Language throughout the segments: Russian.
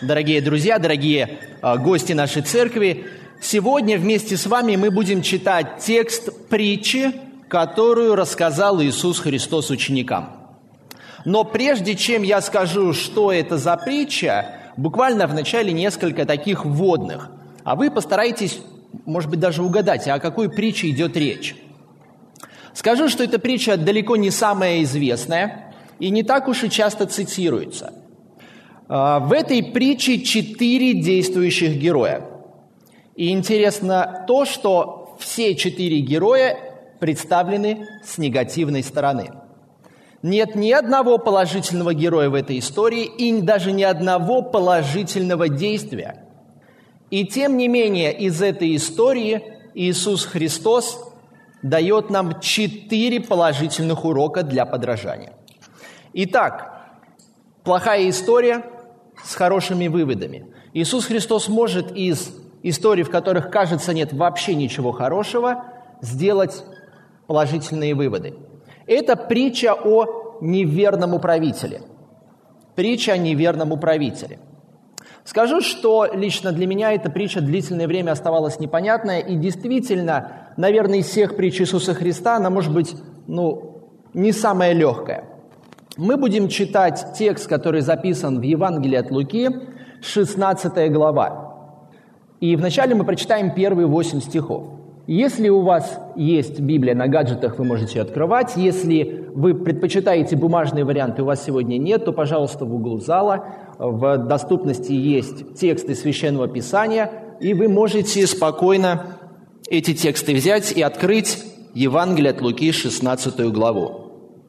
Дорогие друзья, дорогие гости нашей церкви, сегодня вместе с вами мы будем читать текст притчи, которую рассказал Иисус Христос ученикам. Но прежде чем я скажу, что это за притча, буквально в начале несколько таких вводных. А вы постарайтесь, может быть, даже угадать, о какой притче идет речь. Скажу, что эта притча далеко не самая известная и не так уж и часто цитируется. В этой притче 4 действующих героя. И интересно то, что все 4 героя представлены с негативной стороны. Нет ни одного положительного героя в этой истории и даже ни одного положительного действия. И тем не менее из этой истории Иисус Христос дает нам 4 положительных урока для подражания. Итак, плохая история с хорошими выводами. Иисус Христос может из историй, в которых, кажется, нет вообще ничего хорошего, сделать положительные выводы. Это притча о неверном управителе. Притча о неверном управителе. Скажу, что лично для меня эта притча длительное время оставалась непонятная, и действительно, наверное, из всех притч Иисуса Христа она может быть, не самая легкая. Мы будем читать текст, который записан в Евангелии от Луки, 16 глава. И вначале мы прочитаем первые 8 стихов. Если у вас есть Библия на гаджетах, вы можете ее открывать. Если вы предпочитаете бумажные варианты, у вас сегодня нет, то, пожалуйста, в углу зала в доступности есть тексты Священного Писания, и вы можете спокойно эти тексты взять и открыть Евангелие от Луки, 16 главу.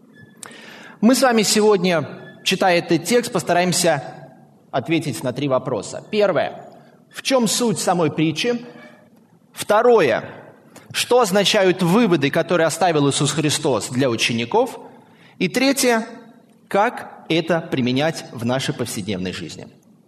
Мы с вами сегодня, читая этот текст, постараемся ответить на 3 вопроса. Первое. В чем суть самой притчи? Второе. Что означают выводы, которые оставил Иисус Христос для учеников? И третье. Как это применять в нашей повседневной жизни?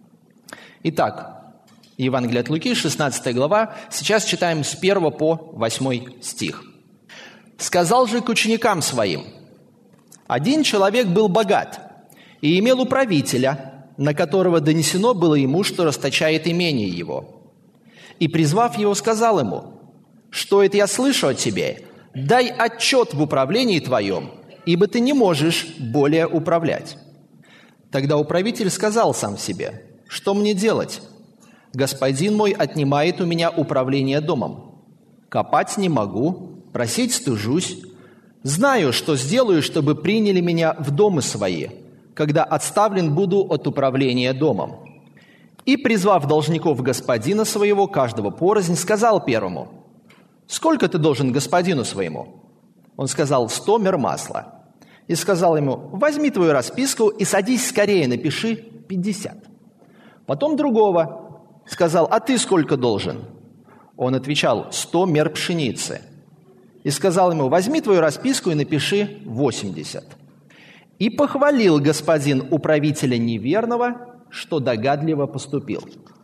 Итак, Евангелие от Луки, 16 глава. Сейчас читаем с 1 по 8 стих. «Сказал же к ученикам своим: один человек был богат и имел управителя, на которого донесено было ему, что расточает имение его. И, призвав его, сказал ему: что это я слышу от тебя? Дай отчет в управлении твоем, ибо ты не можешь более управлять. Тогда управитель сказал сам себе: что мне делать? Господин мой отнимает у меня управление домом. Копать не могу, просить стыжусь. Знаю, что сделаю, чтобы приняли меня в домы свои, когда отставлен буду от управления домом. И, призвав должников господина своего, каждого порознь, сказал первому: сколько ты должен господину своему? Он сказал: 100 мер масла. И сказал ему: возьми твою расписку и садись скорее, напиши 50. Потом другого сказал: а ты сколько должен? Он отвечал: 100 мер пшеницы. И сказал ему: возьми твою расписку и напиши 80. И похвалил господин управителя неверного, что догадливо поступил».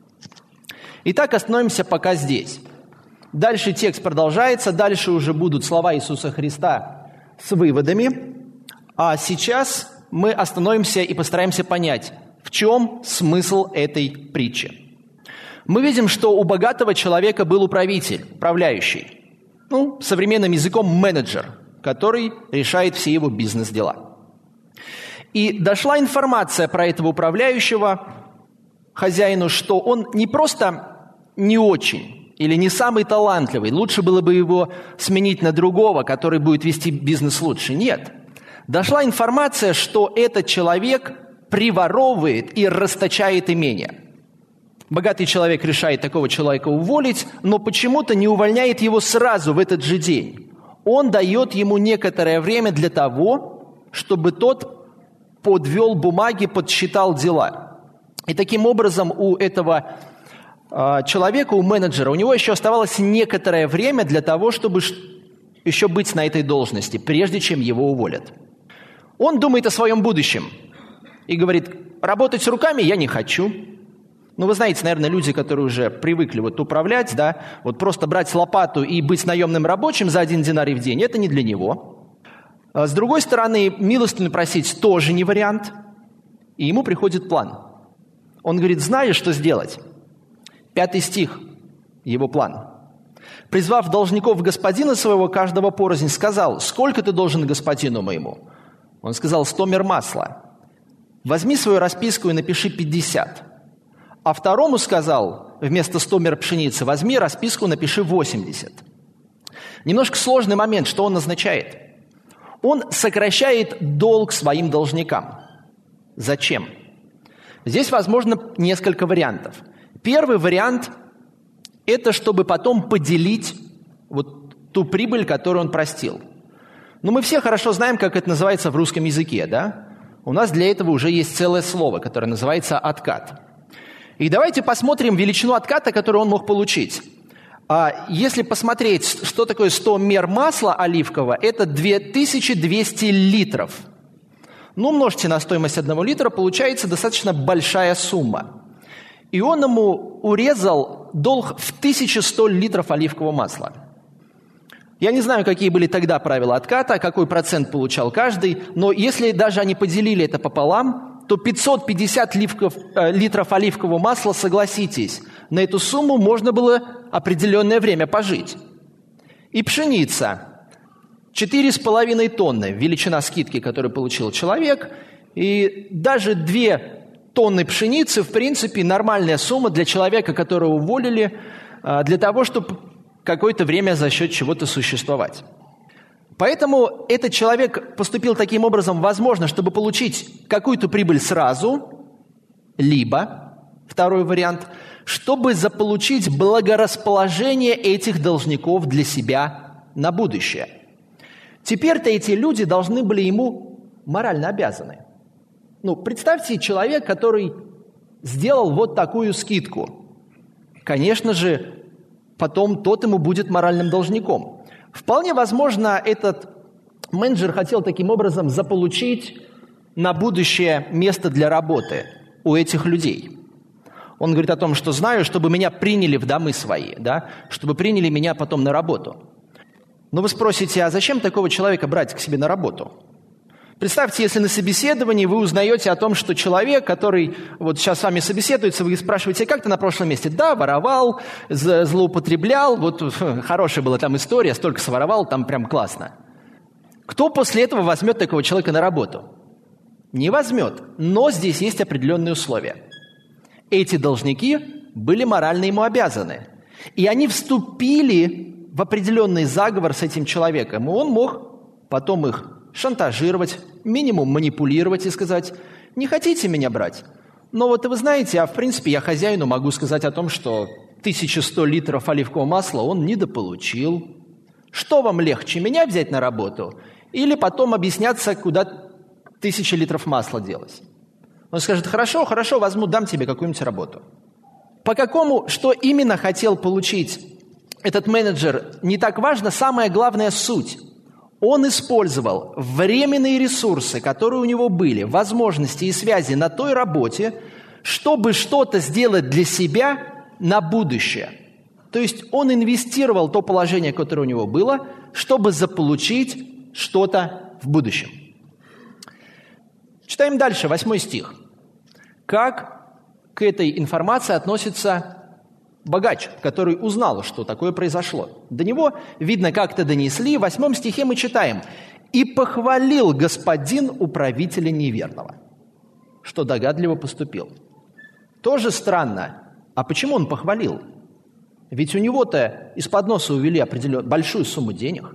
Итак, остановимся пока здесь. Дальше текст продолжается, дальше уже будут слова Иисуса Христа с выводами. А сейчас мы остановимся и постараемся понять, в чем смысл этой притчи. Мы видим, что у богатого человека был управитель, управляющий. Современным языком менеджер, который решает все его бизнес-дела. И дошла информация про этого управляющего хозяину, что он не просто не очень или не самый талантливый, лучше было бы его сменить на другого, который будет вести бизнес лучше. Нет. Дошла информация, что этот человек приворовывает и расточает имение. Богатый человек решает такого человека уволить, но почему-то не увольняет его сразу в этот же день. Он дает ему некоторое время для того, чтобы тот подвел бумаги, подсчитал дела. И таким образом у этого человека, у менеджера, у него еще оставалось некоторое время для того, чтобы еще быть на этой должности, прежде чем его уволят. Он думает о своем будущем и говорит: работать с руками я не хочу. Вы знаете, наверное, люди, которые уже привыкли управлять, просто брать лопату и быть наемным рабочим за 1 динарий в день, это не для него. С другой стороны, милостыню просить тоже не вариант. И ему приходит план. Он говорит, знаешь, что сделать? 5 стих, его план. «Призвав должников господина своего, каждого порознь, сказал, сколько ты должен господину моему?» Он сказал, 100 мер масла. «Возьми свою расписку и напиши 50. А второму сказал, вместо 100 мер пшеницы, возьми расписку, напиши 80. Немножко сложный момент, что он означает. Он сокращает долг своим должникам. Зачем? Здесь возможно несколько вариантов. Первый вариант – это чтобы потом поделить вот ту прибыль, которую он простил. Но мы все хорошо знаем, как это называется в русском языке, да? У нас для этого уже есть целое слово, которое называется «откат». И давайте посмотрим величину отката, которую он мог получить. Если посмотреть, что такое 100 мер масла оливкового, это 2200 литров. Ну, умножьте на стоимость 1 литра, получается достаточно большая сумма. И он ему урезал долг в 1100 литров оливкового масла. Я не знаю, какие были тогда правила отката, какой процент получал каждый, но если даже они поделили это пополам, то 550 литров оливкового масла, согласитесь, на эту сумму можно было определенное время пожить. И пшеница. 4,5 тонны, величина скидки, которую получил человек, и даже 2 тонны пшеницы, в принципе, нормальная сумма для человека, которого уволили, для того, чтобы какое-то время за счет чего-то существовать. Поэтому этот человек поступил таким образом, возможно, чтобы получить какую-то прибыль сразу, либо, второй вариант, чтобы заполучить благорасположение этих должников для себя на будущее. Теперь-то эти люди должны были ему морально обязаны. Представьте, человек, который сделал вот такую скидку. Конечно же, потом тот ему будет моральным должником. Вполне возможно, этот менеджер хотел таким образом заполучить на будущее место для работы у этих людей. Он говорит о том, что знаю, чтобы меня приняли в домы свои, да, чтобы приняли меня потом на работу. Но вы спросите, а зачем такого человека брать к себе на работу? Представьте, если на собеседовании вы узнаете о том, что человек, который вот сейчас с вами собеседуется, вы спрашиваете, как ты на прошлом месте? Да, воровал, злоупотреблял, вот хорошая была там история, столько своровал, там прям классно. Кто после этого возьмет такого человека на работу? Не возьмет, но здесь есть определенные условия. Эти должники были морально ему обязаны, и они вступили в определенный заговор с этим человеком, и он мог потом их шантажировать, минимум манипулировать и сказать, не хотите меня брать? Но вот вы знаете, в принципе я хозяину могу сказать о том, что 1100 литров оливкового масла он недополучил. Что вам легче, меня взять на работу или потом объясняться, куда 1000 литров масла делось? Он скажет, хорошо, возьму, дам тебе какую-нибудь работу. По какому, что именно хотел получить этот менеджер, не так важно, самая главная суть. Он использовал временные ресурсы, которые у него были, возможности и связи на той работе, чтобы что-то сделать для себя на будущее. То есть он инвестировал то положение, которое у него было, чтобы заполучить что-то в будущем. Читаем дальше, 8 стих. Как к этой информации относится богач, который узнал, что такое произошло. До него, видно, как-то донесли. В 8 стихе мы читаем. «И похвалил господин управителя неверного, что догадливо поступил». Тоже странно. А почему он похвалил? Ведь у него-то из-под носа увели определенную большую сумму денег.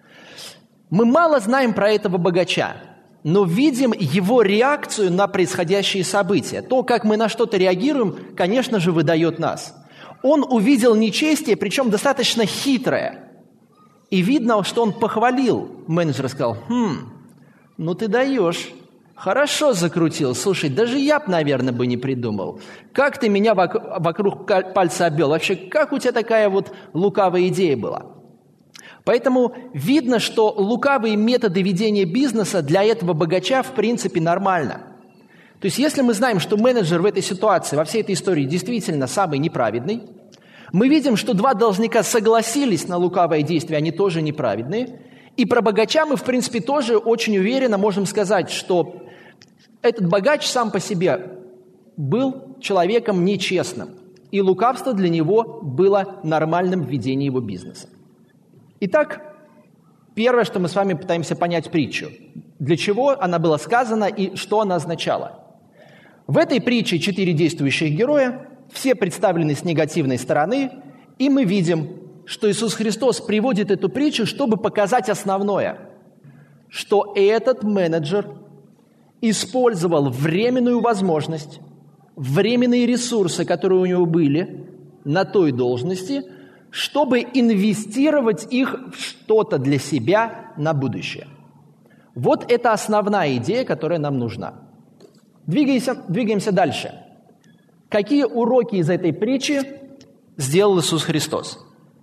Мы мало знаем про этого богача, но видим его реакцию на происходящие события. То, как мы на что-то реагируем, конечно же, выдает нас. Он увидел нечестие, причем достаточно хитрое. И видно, что он похвалил. Менеджер сказал, ну ты даешь. Хорошо закрутил. Слушай, даже я, наверное, бы не придумал. Как ты меня вокруг пальца обвел? Вообще, как у тебя такая вот лукавая идея была? Поэтому видно, что лукавые методы ведения бизнеса для этого богача в принципе нормально. То есть если мы знаем, что менеджер в этой ситуации, во всей этой истории действительно самый неправедный, мы видим, что 2 должника согласились на лукавое действие, они тоже неправедные, и про богача мы, в принципе, тоже очень уверенно можем сказать, что этот богач сам по себе был человеком нечестным, и лукавство для него было нормальным в ведении его бизнеса. Итак, первое, что мы с вами пытаемся понять притчу. Для чего она была сказана и что она означала? В этой притче 4 действующих героя, все представлены с негативной стороны, и мы видим, что Иисус Христос приводит эту притчу, чтобы показать основное, что этот менеджер использовал временную возможность, временные ресурсы, которые у него были на той должности, чтобы инвестировать их в что-то для себя на будущее. Вот это основная идея, которая нам нужна. Двигаемся дальше. Какие уроки из этой притчи сделал Иисус Христос?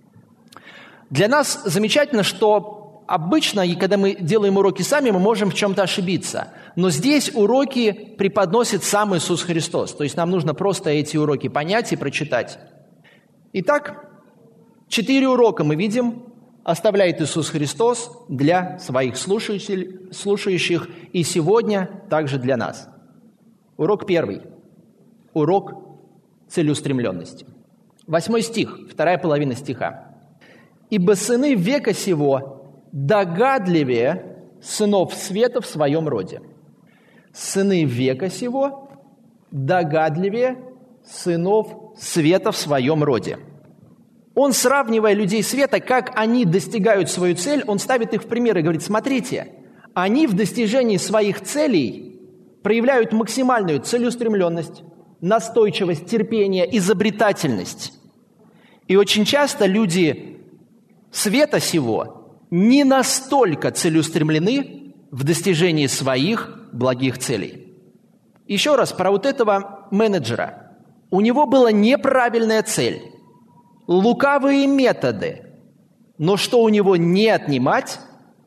Для нас замечательно, что обычно, и когда мы делаем уроки сами, мы можем в чем-то ошибиться. Но здесь уроки преподносит сам Иисус Христос. То есть нам нужно просто эти уроки понять и прочитать. Итак, 4 урока мы видим, оставляет Иисус Христос для своих слушающих и сегодня также для нас. Урок 1. Урок целеустремленности. 8 стих, 2 половина стиха. «Ибо сыны века сего догадливее сынов света в своем роде». Сыны века сего догадливее сынов света в своем роде. Он, сравнивая людей света, как они достигают свою цель, он ставит их в пример и говорит: смотрите, они в достижении своих целей проявляют максимальную целеустремленность, настойчивость, терпение, изобретательность. И очень часто люди света сего не настолько целеустремлены в достижении своих благих целей. Еще раз про вот этого менеджера. У него была неправильная цель, лукавые методы, но что у него не отнимать,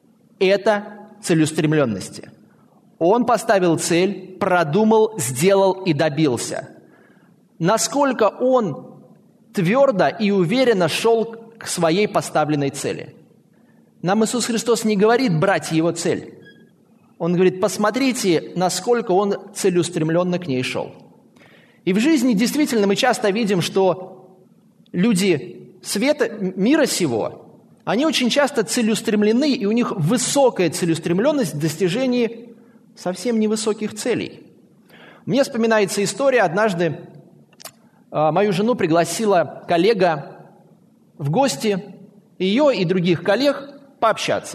это целеустремленности. Он поставил цель, продумал, сделал и добился. Насколько он твердо и уверенно шел к своей поставленной цели. Нам Иисус Христос не говорит брать его цель. Он говорит: посмотрите, насколько он целеустремленно к ней шел. И в жизни действительно мы часто видим, что люди света, мира сего, они очень часто целеустремлены, и у них высокая целеустремленность в достижении совсем невысоких целей. Мне вспоминается история. Однажды мою жену пригласила коллега в гости, ее и других коллег пообщаться.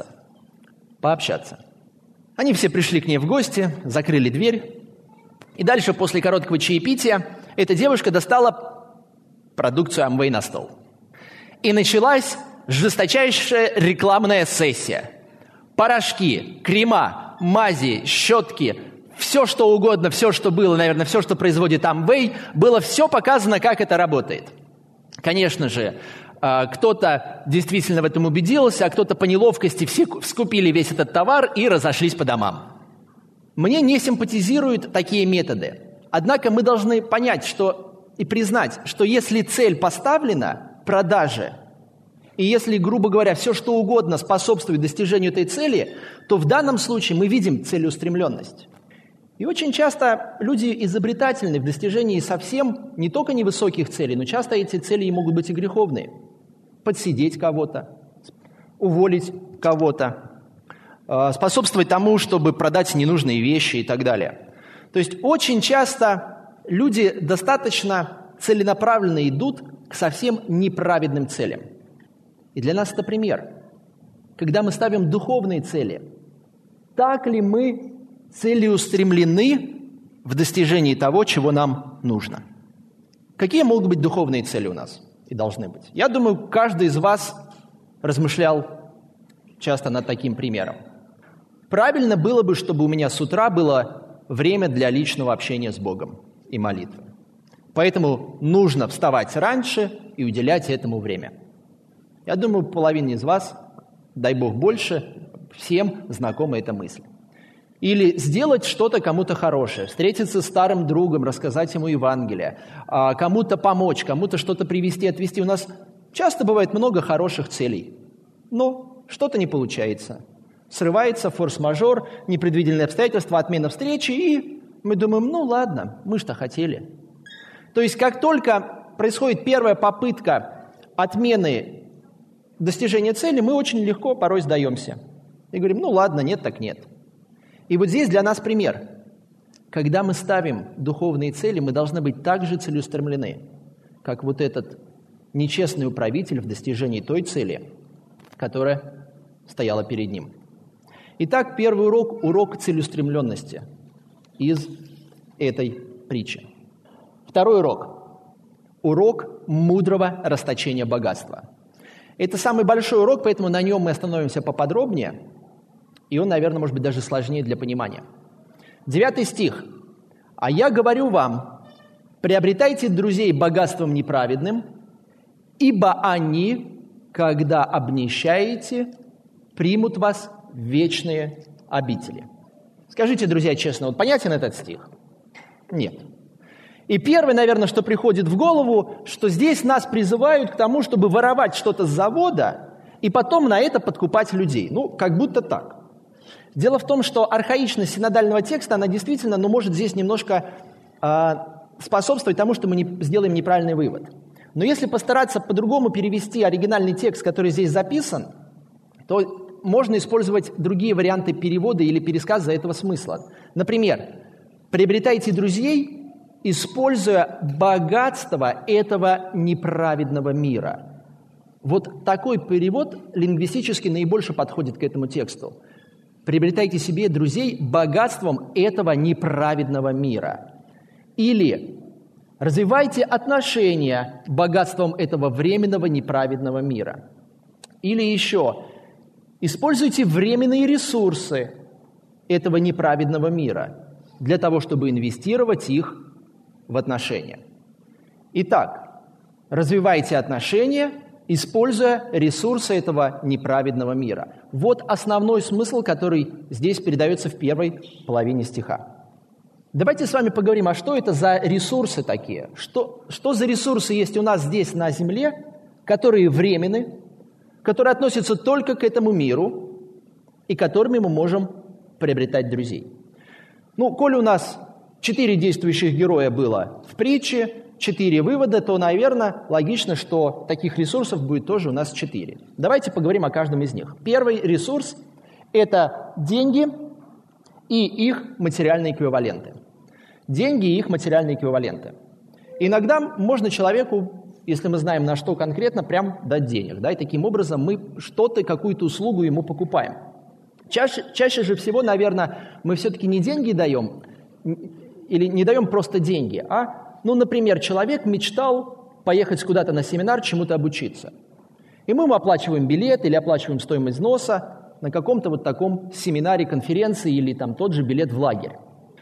Они все пришли к ней в гости, закрыли дверь. И дальше, после короткого чаепития, эта девушка достала продукцию Amway на стол. И началась жесточайшая рекламная сессия. Порошки, крема, мази, щетки, все что угодно, все, что было, наверное, все, что производит Amway, было все показано, как это работает. Конечно же, кто-то действительно в этом убедился, а кто-то по неловкости все скупили весь этот товар и разошлись по домам. Мне не симпатизируют такие методы. Однако мы должны понять и признать, что если цель поставлена, продажи, и если, грубо говоря, все что угодно способствует достижению этой цели, то в данном случае мы видим целеустремленность. И очень часто люди изобретательны в достижении совсем не только невысоких целей, но часто эти цели могут быть и греховные. Подсидеть кого-то, уволить кого-то, способствовать тому, чтобы продать ненужные вещи и так далее. То есть очень часто люди достаточно целенаправленно идут к совсем неправедным целям. И для нас это пример. Когда мы ставим духовные цели, так ли мы целеустремлены в достижении того, чего нам нужно? Какие могут быть духовные цели у нас и должны быть? Я думаю, каждый из вас размышлял часто над таким примером. Правильно было бы, чтобы у меня с утра было время для личного общения с Богом и молитвы. Поэтому нужно вставать раньше и уделять этому время. Я думаю, половине из вас, дай Бог больше, всем знакома эта мысль. Или сделать что-то кому-то хорошее, встретиться с старым другом, рассказать ему Евангелие, кому-то помочь, кому-то что-то привезти, отвезти. У нас часто бывает много хороших целей, но что-то не получается. Срывается форс-мажор, непредвиденные обстоятельства, отмена встречи, и мы думаем: ну ладно, мы что хотели. То есть, как только происходит первая попытка отмены достижения цели, мы очень легко порой сдаемся. И говорим, ну ладно, нет так нет. И вот здесь для нас пример. Когда мы ставим духовные цели, мы должны быть так же целеустремлены, как вот этот нечестный управитель в достижении той цели, которая стояла перед ним. Итак, первый урок – урок целеустремленности из этой притчи. Второй урок – урок мудрого расточения богатства. Это самый большой урок, поэтому на нем мы остановимся поподробнее, и он, наверное, может быть даже сложнее для понимания. 9 стих. «А я говорю вам, приобретайте друзей богатством неправедным, ибо они, когда обнищаете, примут вас в вечные обители». Скажите, друзья, честно, вот понятен этот стих? Нет. И первое, наверное, что приходит в голову, что здесь нас призывают к тому, чтобы воровать что-то с завода и потом на это подкупать людей. Ну, как будто так. Дело в том, что архаичность синодального текста, она действительно, может здесь немножко способствовать тому, что мы сделаем неправильный вывод. Но если постараться по-другому перевести оригинальный текст, который здесь записан, то можно использовать другие варианты перевода или пересказа этого смысла. Например, «приобретайте друзей, используя богатство этого неправедного мира». Вот такой перевод лингвистически наибольше подходит к этому тексту. «Приобретайте себе друзей богатством этого неправедного мира». Или «развивайте отношения богатством этого временного неправедного мира». Или еще «используйте временные ресурсы этого неправедного мира для того, чтобы инвестировать их в отношения». Итак, развивайте отношения, используя ресурсы этого неправедного мира. Вот основной смысл, который здесь передается в первой половине стиха. Давайте с вами поговорим, а что это за ресурсы такие? Что за ресурсы есть у нас здесь на земле, которые временны, которые относятся только к этому миру и которыми мы можем приобретать друзей? Коли у нас 4 действующих героя было в притче, 4 вывода, то, наверное, логично, что таких ресурсов будет тоже у нас 4. Давайте поговорим о каждом из них. Первый ресурс – это деньги и их материальные эквиваленты. Деньги и их материальные эквиваленты. Иногда можно человеку, если мы знаем, на что конкретно, прям дать денег. Да, и таким образом мы что-то, какую-то услугу ему покупаем. Чаще же всего, наверное, мы все-таки не деньги даем, или не даем просто деньги, например, человек мечтал поехать куда-то на семинар, чему-то обучиться. И мы ему оплачиваем билет или оплачиваем стоимость взноса на каком-то вот таком семинаре, конференции или там тот же билет в лагерь.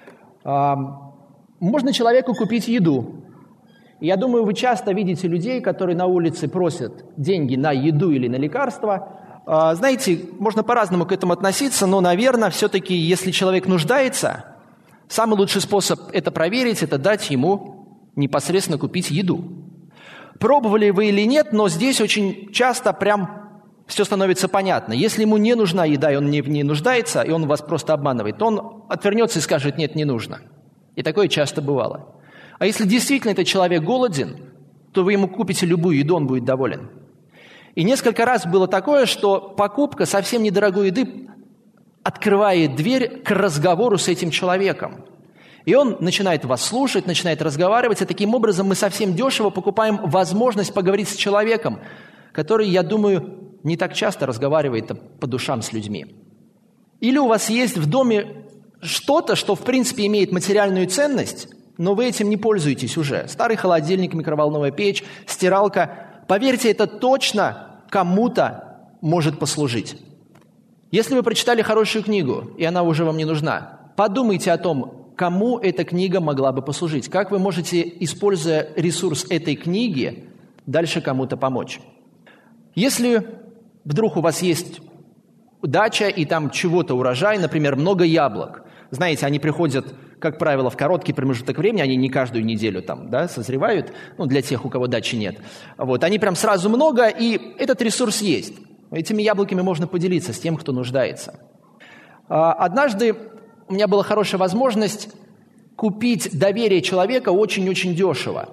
Можно человеку купить еду. И я думаю, вы часто видите людей, которые на улице просят деньги на еду или на лекарства. Знаете, можно по-разному к этому относиться, но, наверное, все-таки, если человек нуждается, самый лучший способ это проверить, это дать ему непосредственно купить еду. Пробовали вы или нет, но здесь очень часто прям все становится понятно. Если ему не нужна еда, и он не нуждается, и он вас просто обманывает, то он отвернется и скажет: нет, не нужно. И такое часто бывало. А если действительно этот человек голоден, то вы ему купите любую еду, он будет доволен. И несколько раз было такое, что покупка совсем недорогой еды открывает дверь к разговору с этим человеком. И он начинает вас слушать, начинает разговаривать, и таким образом мы совсем дешево покупаем возможность поговорить с человеком, который, я думаю, не так часто разговаривает по душам с людьми. Или у вас есть в доме что-то, что в принципе имеет материальную ценность, но вы этим не пользуетесь уже. Старый холодильник, микроволновая печь, стиралка. Поверьте, это точно кому-то может послужить. Если вы прочитали хорошую книгу, и она уже вам не нужна, подумайте о том, кому эта книга могла бы послужить. Как вы можете, используя ресурс этой книги, дальше кому-то помочь. Если вдруг у вас есть дача, и там чего-то урожай, например, много яблок. Знаете, они приходят, как правило, в короткий промежуток времени, они не каждую неделю там, созревают, для тех, у кого дачи нет. Они прям сразу много, и этот ресурс есть. Этими яблоками можно поделиться с тем, кто нуждается. Однажды у меня была хорошая возможность купить доверие человека очень-очень дешево.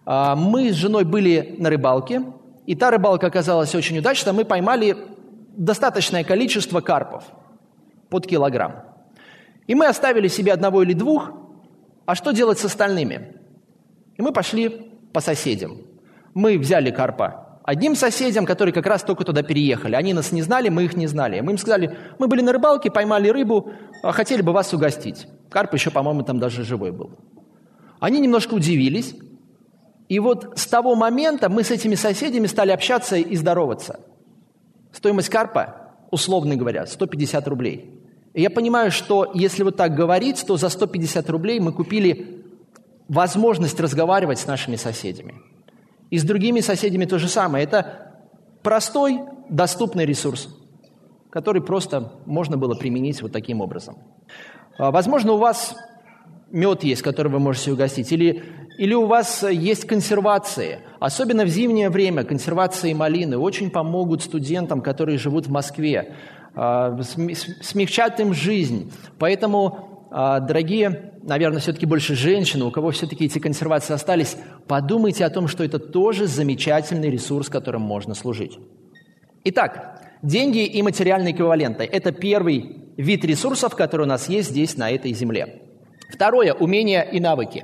Мы с женой были на рыбалке, и та рыбалка оказалась очень удачной. Мы поймали достаточное количество карпов, под килограмм. И мы оставили себе одного или двух, а что делать с остальными? И мы пошли по соседям. Мы взяли карпа одним соседям, которые как раз только туда переехали. Они нас не знали, мы их не знали. Мы им сказали: мы были на рыбалке, поймали рыбу, хотели бы вас угостить. Карп еще, по-моему, там даже живой был. Они немножко удивились. И вот с того момента мы с этими соседями стали общаться и здороваться. Стоимость карпа, условно говоря, 150 рублей. И я понимаю, что если вот так говорить, то за 150 рублей мы купили возможность разговаривать с нашими соседями. И с другими соседями то же самое. Это простой, доступный ресурс, который просто можно было применить вот таким образом. Возможно, у вас мед есть, который вы можете угостить, или у вас есть консервации. Особенно в зимнее время консервации малины очень помогут студентам, которые живут в Москве, смягчат им жизнь. Поэтому, дорогие, наверное, все-таки больше женщины, у кого все-таки эти консервации остались, подумайте о том, что это тоже замечательный ресурс, которым можно служить. Итак, деньги и материальные эквиваленты – это первый вид ресурсов, который у нас есть здесь, на этой земле. Второе – умения и навыки.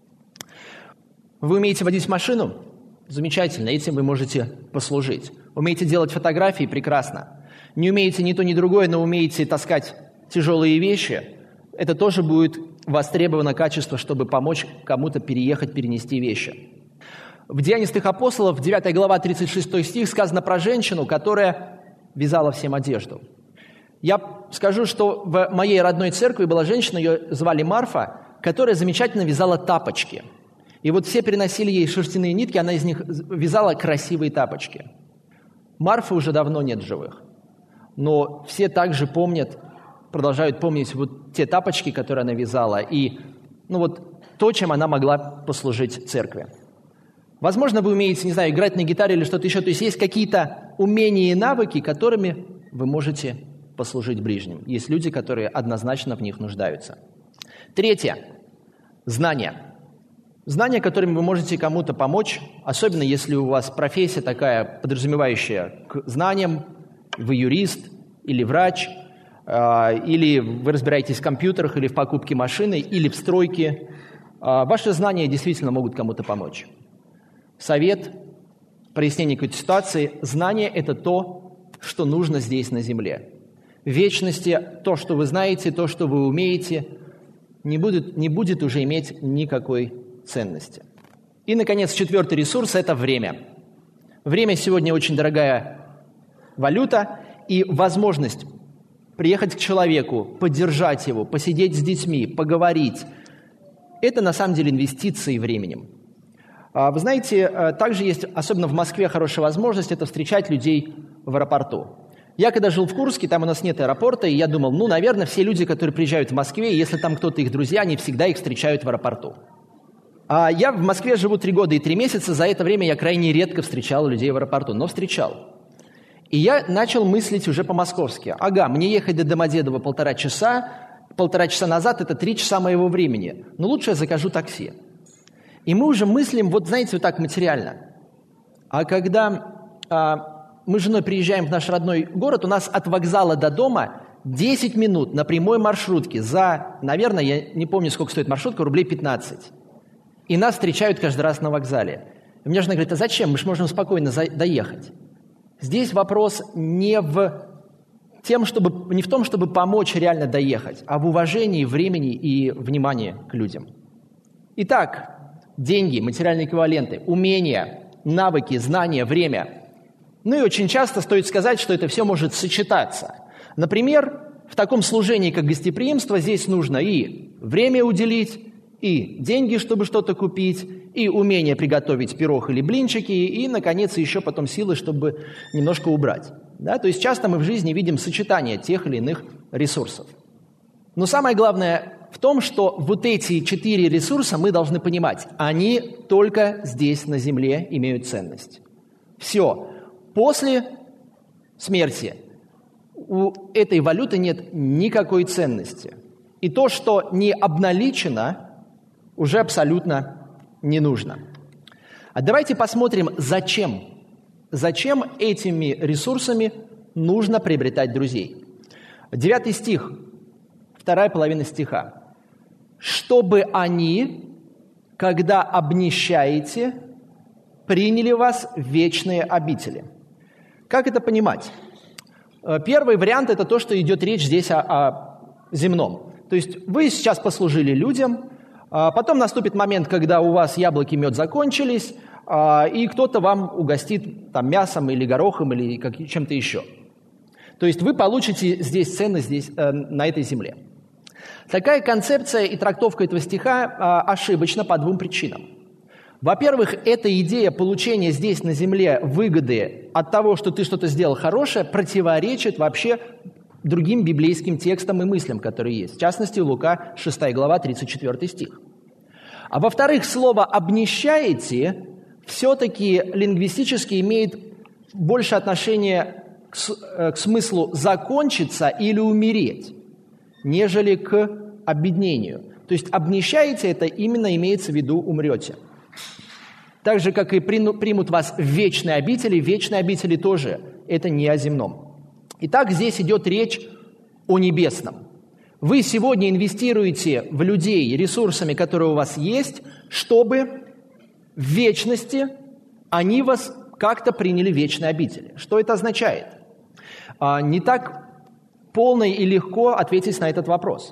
Вы умеете водить машину? Замечательно, этим вы можете послужить. Умеете делать фотографии? Прекрасно. Не умеете ни то, ни другое, но умеете таскать тяжелые вещи? Это тоже будет востребовано качество, чтобы помочь кому-то переехать, перенести вещи. В Деяниях святых апостолов, 9 глава, 36 стих, сказано про женщину, которая вязала всем одежду. Я скажу, что в моей родной церкви была женщина, ее звали Марфа, которая замечательно вязала тапочки. И вот все приносили ей шерстяные нитки, она из них вязала красивые тапочки. Марфы уже давно нет в живых, но все также помнят, продолжают помнить вот те тапочки, которые она вязала, и вот то, чем она могла послужить церкви. Возможно, вы умеете, не знаю, играть на гитаре или что-то еще, то есть есть какие-то умения и навыки, которыми вы можете послужить ближним. Есть люди, которые однозначно в них нуждаются. Третье. Знания. Знания, которыми вы можете кому-то помочь, особенно если у вас профессия такая, подразумевающая к знаниям, вы юрист или врач, или вы разбираетесь в компьютерах, или в покупке машины, или в стройке. Ваши знания действительно могут кому-то помочь. Совет, прояснение какой-то ситуации. Знание – это то, что нужно здесь на земле. В вечности то, что вы знаете, то, что вы умеете, не будет уже иметь никакой ценности. И, наконец, четвертый ресурс – это время. Время сегодня очень дорогая валюта, и возможность приехать к человеку, поддержать его, посидеть с детьми, поговорить – это на самом деле инвестиции временем. Вы знаете, также есть, особенно в Москве, хорошая возможность – это встречать людей в аэропорту. Я когда жил в Курске, там у нас нет аэропорта, и я думал, наверное, все люди, которые приезжают в Москве, если там кто-то их друзья, они всегда их встречают в аэропорту. А я в Москве живу 3 года и 3 месяца, за это время я крайне редко встречал людей в аэропорту, но встречал. И я начал мыслить уже по-московски. Мне ехать до Домодедово 1,5 часа, 1,5 часа назад – это 3 часа моего времени, но лучше я закажу такси. И мы уже мыслим, вот так материально. А когда мы с женой приезжаем в наш родной город, у нас от вокзала до дома 10 минут на прямой маршрутке за, наверное, я не помню, сколько стоит маршрутка, рублей 15. И нас встречают каждый раз на вокзале. И мне жена говорит, а зачем? Мы же можем спокойно доехать. Здесь вопрос не в том, чтобы помочь реально доехать, а в уважении, времени и внимании к людям. Итак, деньги, материальные эквиваленты, умения, навыки, знания, время. И очень часто стоит сказать, что это все может сочетаться. Например, в таком служении, как гостеприимство, здесь нужно и время уделить, и деньги, чтобы что-то купить, и умение приготовить пирог или блинчики, и, наконец, еще потом силы, чтобы немножко убрать. То есть часто мы в жизни видим сочетание тех или иных ресурсов. Но самое главное в том, что вот эти 4 ресурса мы должны понимать, они только здесь, на земле, имеют ценность. Все. После смерти у этой валюты нет никакой ценности. И то, что не обналичено, уже абсолютно не нужно. А давайте посмотрим, зачем. Зачем этими ресурсами нужно приобретать друзей. 9 стих, вторая половина стиха. «Чтобы они, когда обнищаете, приняли вас в вечные обители». Как это понимать? Первый вариант – это то, что идет речь здесь о земном. То есть вы сейчас послужили людям, потом наступит момент, когда у вас яблоки, мед закончились, и кто-то вам угостит там, мясом или горохом или чем-то еще. То есть вы получите здесь ценность на этой земле. Такая концепция и трактовка этого стиха ошибочна по двум причинам. Во-первых, эта идея получения здесь на земле выгоды от того, что ты что-то сделал хорошее, противоречит вообще другим библейским текстам и мыслям, которые есть. В частности, Лука 6 глава, 34 стих. А во-вторых, слово «обнищаете» все-таки лингвистически имеет больше отношения к смыслу «закончиться» или «умереть», нежели к обеднению. То есть обнищаете – это именно имеется в виду «умрете». Так же, как и примут вас в вечные обители тоже это не о земном. Итак, здесь идет речь о небесном. Вы сегодня инвестируете в людей ресурсами, которые у вас есть, чтобы в вечности они вас как-то приняли в вечные обители. Что это означает? Не так полно и легко ответить на этот вопрос.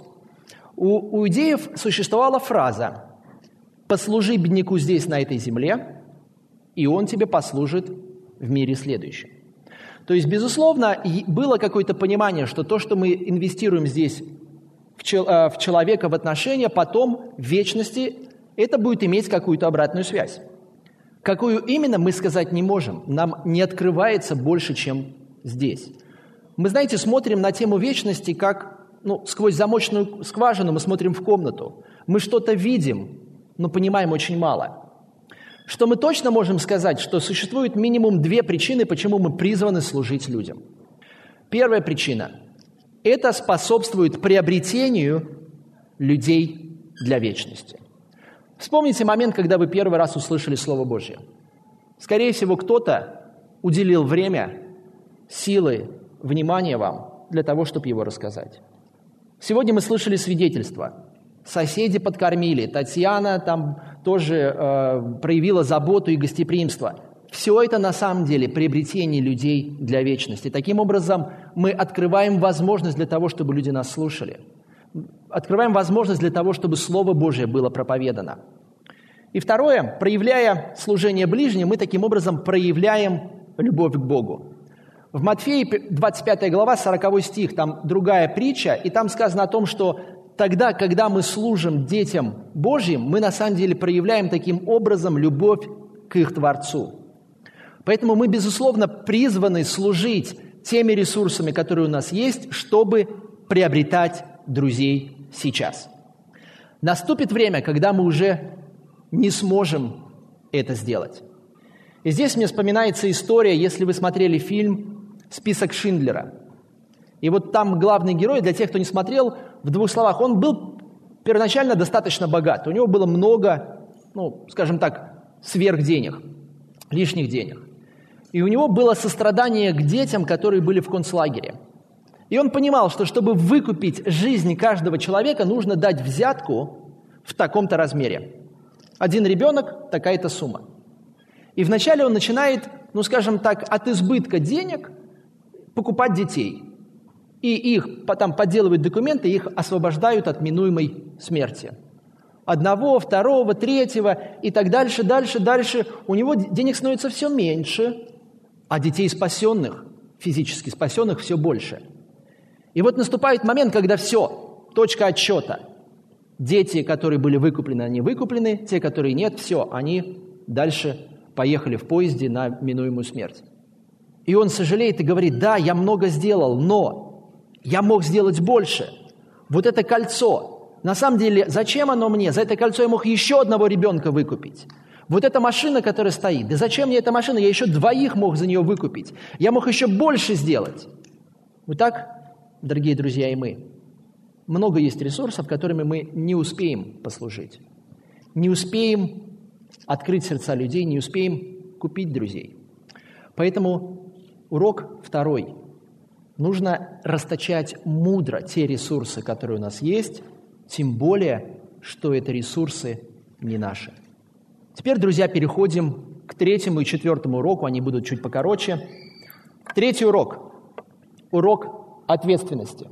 У иудеев существовала фраза «послужи бедняку здесь, на этой земле, и он тебе послужит в мире следующем». То есть, безусловно, было какое-то понимание, что то, что мы инвестируем здесь в человека, в отношения, потом в вечности это будет иметь какую-то обратную связь. Какую именно, мы сказать не можем. Нам не открывается больше, чем здесь. Мы, знаете, смотрим на тему вечности, как сквозь замочную скважину мы смотрим в комнату. Мы что-то видим, но понимаем очень мало. Что мы точно можем сказать, что существует минимум две причины, почему мы призваны служить людям. Первая причина – это способствует приобретению людей для вечности. Вспомните момент, когда вы первый раз услышали Слово Божье. Скорее всего, кто-то уделил время, силы, внимание вам для того, чтобы его рассказать. Сегодня мы слышали свидетельства. Соседи подкормили, Татьяна там тоже проявила заботу и гостеприимство. Все это на самом деле приобретение людей для вечности. Таким образом, мы открываем возможность для того, чтобы люди нас слушали. Открываем возможность для того, чтобы Слово Божие было проповедано. И второе, проявляя служение ближним, мы таким образом проявляем любовь к Богу. В Матфея 25 глава, 40 стих, там другая притча, и там сказано о том, что тогда, когда мы служим детям Божьим, мы на самом деле проявляем таким образом любовь к их Творцу. Поэтому мы, безусловно, призваны служить теми ресурсами, которые у нас есть, чтобы приобретать друзей сейчас. Наступит время, когда мы уже не сможем это сделать. И здесь мне вспоминается история, если вы смотрели фильм «Список Шиндлера». И вот там главный герой, для тех, кто не смотрел, в двух словах, он был первоначально достаточно богат. У него было много, скажем так, сверхденег, лишних денег. И у него было сострадание к детям, которые были в концлагере. И он понимал, что чтобы выкупить жизнь каждого человека, нужно дать взятку в таком-то размере. Один ребенок – такая-то сумма. И вначале он начинает, скажем так, от избытка денег покупать детей. И их потом подделывают документы, их освобождают от минуемой смерти. Одного, второго, третьего и так дальше, дальше. У него денег становится все меньше, а детей спасенных, физически спасенных, все больше. И вот наступает момент, когда все, точка отсчета. Дети, которые были выкуплены, они выкуплены, те, которые нет, все, они дальше поехали в поезде на минуемую смерть. И он сожалеет и говорит: да, я много сделал, но я мог сделать больше. Вот это кольцо, на самом деле, зачем оно мне? За это кольцо я мог еще одного ребенка выкупить. Вот эта машина, которая стоит, да зачем мне эта машина? Я еще двоих мог за нее выкупить. Я мог еще больше сделать. Вот так, дорогие друзья, и мы. Много есть ресурсов, которыми мы не успеем послужить. Не успеем открыть сердца людей, не успеем купить друзей. Поэтому урок второй. Нужно расточать мудро те ресурсы, которые у нас есть, тем более, что это ресурсы не наши. Теперь, друзья, переходим к третьему и четвертому уроку, они будут чуть покороче. Третий урок. Урок ответственности.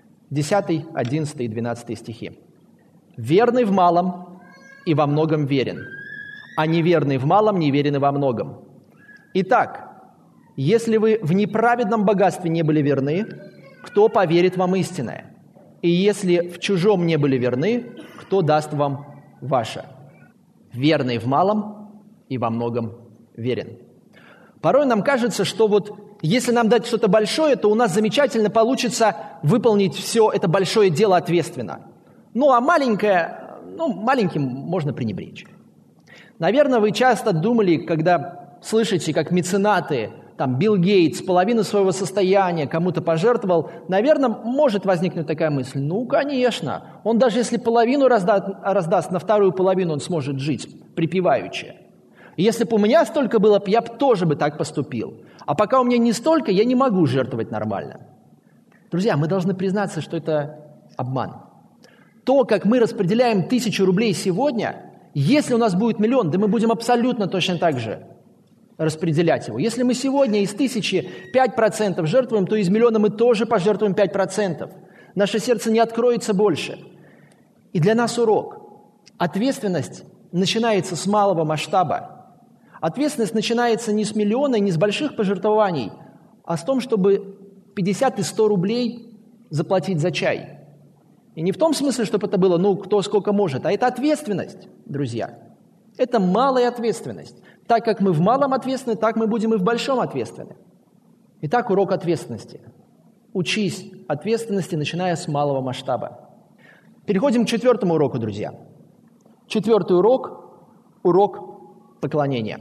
10, 11 и 12 стихи. «Верный в малом и во многом верен, а неверный в малом неверен и во многом. Итак, если вы в неправедном богатстве не были верны, кто поверит вам истинное? И если в чужом не были верны, кто даст вам ваше? Верный в малом и во многом верен». Порой нам кажется, что вот если нам дать что-то большое, то у нас замечательно получится выполнить все это большое дело ответственно. Ну, а маленьким можно пренебречь. Наверное, вы часто думали, когда слышите, как меценаты, Билл Гейтс половину своего состояния кому-то пожертвовал, наверное, может возникнуть такая мысль. Ну, конечно, он даже если половину раздаст, на вторую половину он сможет жить припеваючи. Если бы у меня столько было, я бы тоже так поступил. А пока у меня не столько, я не могу жертвовать нормально. Друзья, мы должны признаться, что это обман. То, как мы распределяем 1000 рублей сегодня, если у нас будет 1 000 000, да мы будем абсолютно точно так же распределять его. Если мы сегодня из 1000 5% жертвуем, то из 1 000 000 мы тоже пожертвуем 5%. Наше сердце не откроется больше. И для нас урок. Ответственность начинается с малого масштаба. Ответственность начинается не с миллиона, не с больших пожертвований, а с том, чтобы 50 и 100 рублей заплатить за чай. И не в том смысле, чтобы это было, кто сколько может, а это ответственность, друзья. Это малая ответственность. Так как мы в малом ответственны, так мы будем и в большом ответственны. Итак, урок ответственности. Учись ответственности, начиная с малого масштаба. Переходим к 4-му уроку, друзья. 4-й урок – урок поклонения.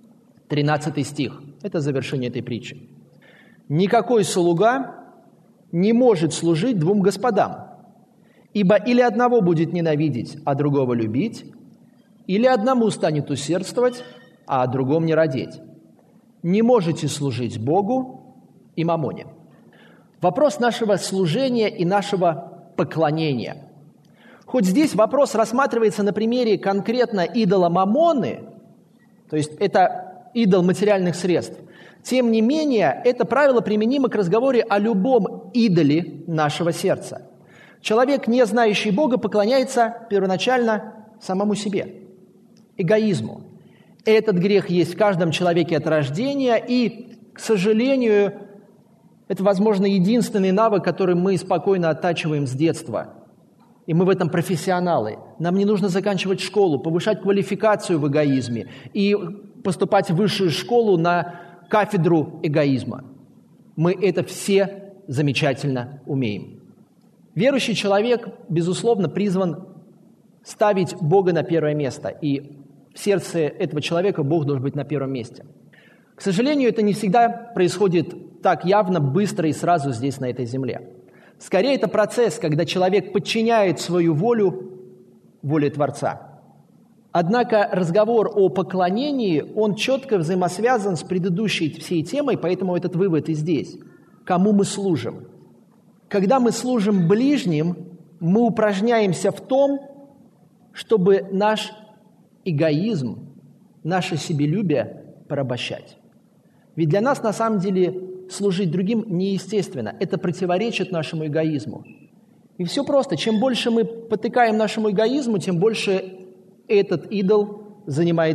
13 стих. Это завершение этой притчи. «Никакой слуга не может служить 2 господам, ибо или одного будет ненавидеть, а другого любить, или одному станет усердствовать, а о другом не радеть. Не можете служить Богу и мамоне». Вопрос нашего служения и нашего поклонения. Хоть здесь вопрос рассматривается на примере конкретно идола Мамоны, то есть это идол материальных средств, тем не менее, это правило применимо к разговору о любом идоле нашего сердца. Человек, не знающий Бога, поклоняется первоначально самому себе, эгоизму. Этот грех есть в каждом человеке от рождения, и, к сожалению, это, возможно, единственный навык, который мы спокойно оттачиваем с детства. И мы в этом профессионалы. Нам не нужно заканчивать школу, повышать квалификацию в эгоизме и поступать в высшую школу на кафедру эгоизма. Мы это все замечательно умеем. Верующий человек, безусловно, призван ставить Бога на первое место, и в сердце этого человека Бог должен быть на первом месте. К сожалению, это не всегда происходит так явно, быстро и сразу здесь, на этой земле. Скорее, это процесс, когда человек подчиняет свою волю воле Творца. Однако разговор о поклонении, он четко взаимосвязан с предыдущей всей темой, поэтому этот вывод и здесь. Кому мы служим? Когда мы служим ближним, мы упражняемся в том, чтобы наш эгоизм, наше себелюбие порабощать. Ведь для нас, на самом деле, служить другим неестественно. Это противоречит нашему эгоизму. И все просто. Чем больше мы потыкаем нашему эгоизму, тем больше этот идол занимает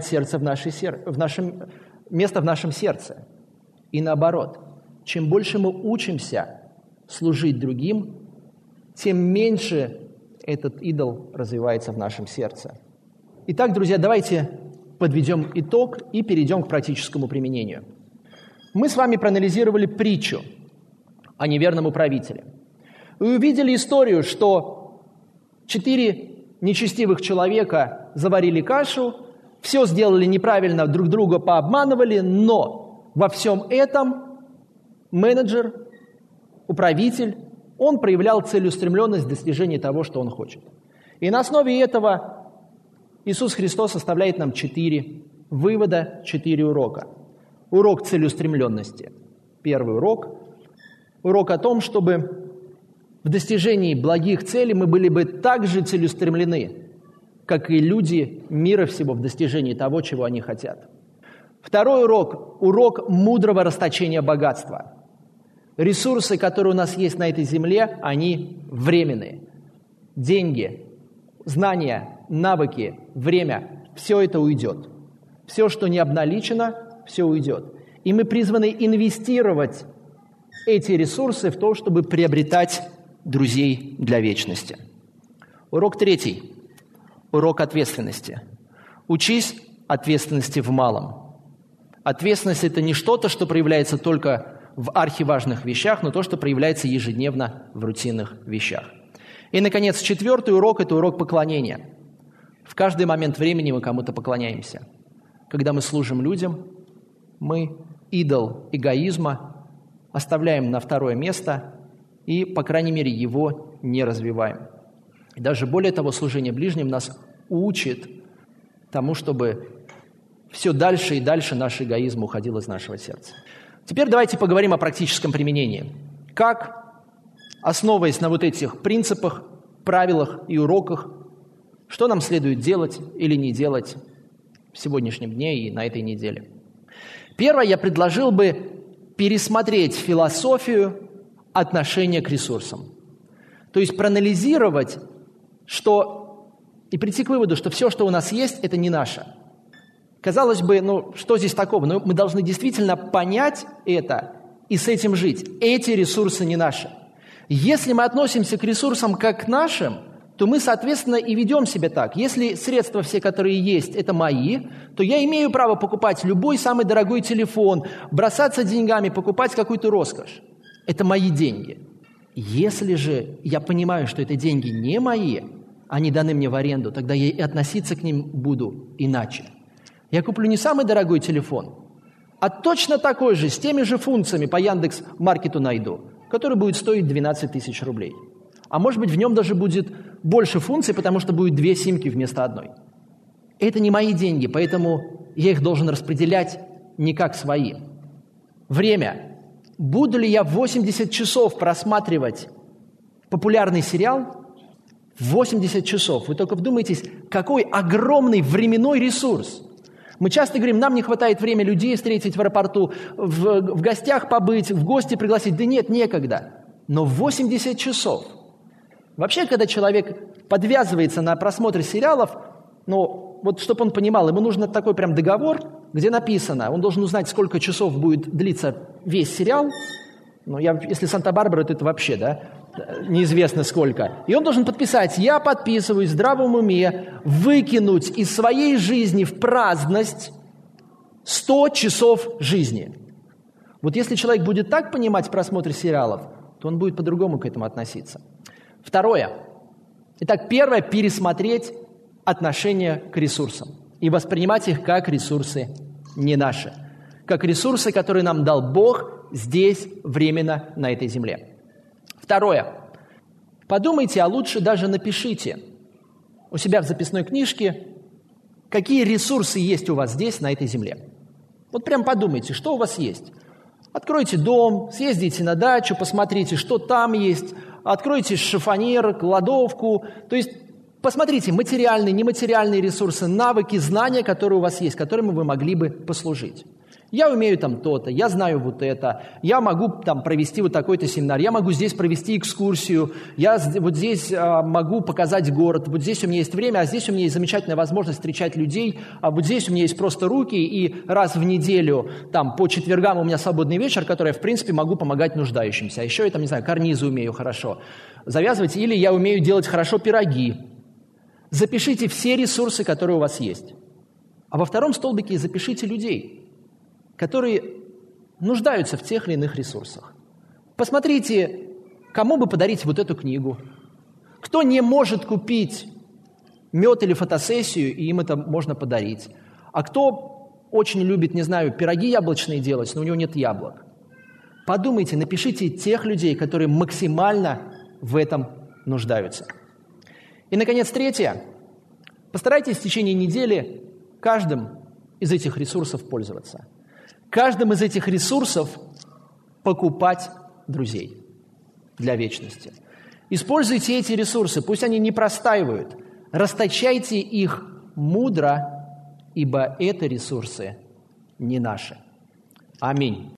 место в нашем сердце. И наоборот. Чем больше мы учимся служить другим, тем меньше этот идол развивается в нашем сердце. Итак, друзья, давайте подведем итог и перейдем к практическому применению. Мы с вами проанализировали притчу о неверном управителе. И увидели историю, что 4 нечестивых человека заварили кашу, все сделали неправильно, друг друга пообманывали, но во всем этом менеджер, управитель, он проявлял целеустремленность в достижении того, что он хочет. И на основе этого Иисус Христос оставляет нам 4 вывода, 4 урока. Урок целеустремленности. Первый урок. Урок о том, чтобы в достижении благих целей мы были бы так же целеустремлены, как и люди мира всего в достижении того, чего они хотят. Второй урок – урок мудрого расточения богатства. Ресурсы, которые у нас есть на этой земле, они временные. Деньги, знания, навыки, время – все это уйдет. Все, что не обналичено, все уйдет. И мы призваны инвестировать эти ресурсы в то, чтобы приобретать друзей для вечности. Урок третий. Урок ответственности. Учись ответственности в малом. Ответственность – это не что-то, что проявляется только в архиважных вещах, но то, что проявляется ежедневно в рутинных вещах. И, наконец, 4-й урок – это урок поклонения. В каждый момент времени мы кому-то поклоняемся. Когда мы служим людям, мы идол эгоизма оставляем на второе место и, по крайней мере, его не развиваем. И даже более того, служение ближним нас учит тому, чтобы все дальше и дальше наш эгоизм уходил из нашего сердца. Теперь давайте поговорим о практическом применении. Как, основываясь на вот этих принципах, правилах и уроках, что нам следует делать или не делать в сегодняшнем дне и на этой неделе. Первое, я предложил бы пересмотреть философию отношения к ресурсам. То есть проанализировать, и прийти к выводу, что все, что у нас есть, это не наше. Казалось бы, что здесь такого? Но мы должны действительно понять это и с этим жить. Эти ресурсы не наши. Если мы относимся к ресурсам как к нашим, то мы, соответственно, и ведем себя так. Если средства все, которые есть, это мои, то я имею право покупать любой самый дорогой телефон, бросаться деньгами, покупать какую-то роскошь. Это мои деньги. Если же я понимаю, что это деньги не мои, они даны мне в аренду, тогда я и относиться к ним буду иначе. Я куплю не самый дорогой телефон, а точно такой же, с теми же функциями по Яндекс.Маркету найду, который будет стоить 12 тысяч рублей. А может быть, в нем даже будет больше функций, потому что будет 2 симки вместо одной. Это не мои деньги, поэтому я их должен распределять не как свои. Время. Буду ли я 80 часов просматривать популярный сериал? 80 часов. Вы только вдумайтесь, какой огромный временной ресурс. Мы часто говорим, нам не хватает времени людей встретить в аэропорту, в гостях побыть, в гости пригласить. Да нет, некогда. Но 80 часов. Вообще, когда человек подвязывается на просмотр сериалов, вот чтобы он понимал, ему нужен такой прям договор, где написано, он должен узнать, сколько часов будет длиться весь сериал. Если Санта-Барбара, то это вообще, неизвестно сколько. И он должен подписать, я подписываюсь в здравом уме выкинуть из своей жизни в праздность 100 часов жизни. Вот если человек будет так понимать просмотр сериалов, то он будет по-другому к этому относиться. Второе. Итак, первое – пересмотреть отношение к ресурсам и воспринимать их как ресурсы не наши, как ресурсы, которые нам дал Бог здесь, временно, на этой земле. Второе. Подумайте, а лучше даже напишите у себя в записной книжке, какие ресурсы есть у вас здесь, на этой земле. Вот прям подумайте, что у вас есть. Откройте дом, съездите на дачу, посмотрите, что там есть, откройте шифоньер, кладовку. То есть посмотрите материальные, нематериальные ресурсы, навыки, знания, которые у вас есть, которыми вы могли бы послужить. Я умею там то-то, я знаю вот это, я могу там провести вот такой-то семинар, я могу здесь провести экскурсию, я вот здесь могу показать город, вот здесь у меня есть время, а здесь у меня есть замечательная возможность встречать людей, а вот здесь у меня есть просто руки, и раз в неделю, там, по четвергам у меня свободный вечер, который я, в принципе, могу помогать нуждающимся. А еще я, там, не знаю, карнизы умею хорошо завязывать, или я умею делать хорошо пироги. Запишите все ресурсы, которые у вас есть. А во втором столбике запишите людей, которые нуждаются в тех или иных ресурсах. Посмотрите, кому бы подарить вот эту книгу, кто не может купить мед или фотосессию, и им это можно подарить, а кто очень любит, не знаю, пироги яблочные делать, но у него нет яблок. Подумайте, напишите тех людей, которые максимально в этом нуждаются. И, наконец, третье. Постарайтесь в течение недели каждым из этих ресурсов пользоваться. Каждым из этих ресурсов покупать друзей для вечности. Используйте эти ресурсы, пусть они не простаивают. Расточайте их мудро, ибо это ресурсы не наши. Аминь.